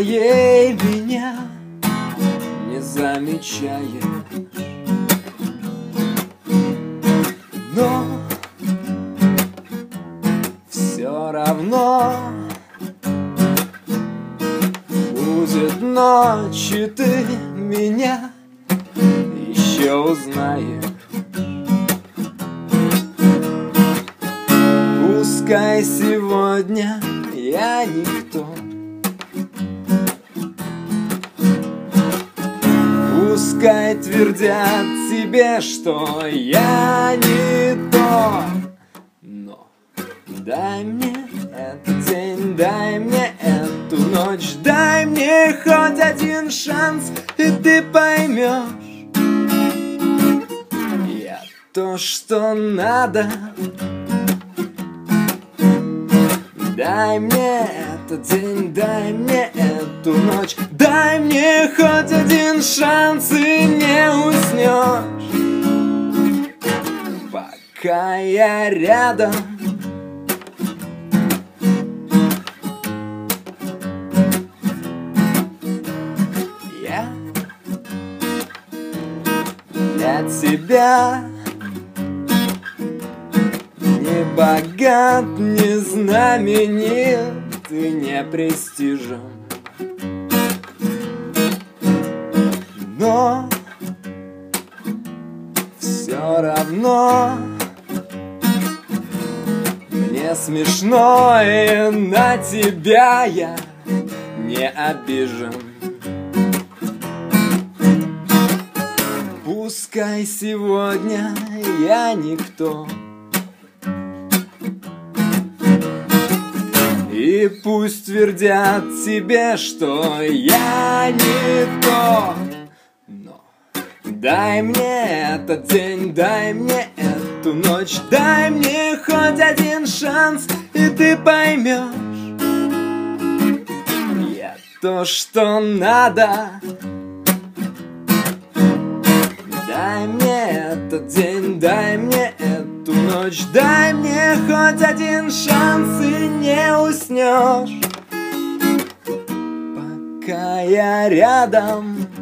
своей меня не замечаешь. Но все равно будет ночь, и ты меня еще узнаешь. Пускай сегодня я никто, пускай твердят тебе, что я не то, но дай мне этот день, дай мне эту ночь, дай мне хоть один шанс, и ты поймешь, я то, что надо. Дай мне этот день, дай мне эту ночь, дай мне хоть один шанс, и не уснешь, пока я рядом. Я для тебя не богат, не знаменит и не престижен, но все равно мне смешно, и на тебя я не обижен. Пускай сегодня я никто, и пусть твердят тебе, что я не то, но дай мне этот день, дай мне эту ночь, дай мне хоть один шанс, и ты поймешь, я то, что надо. Дай мне этот день, дай мне эту ночь, дай мне хоть один шанс, и не уснешь, пока я рядом.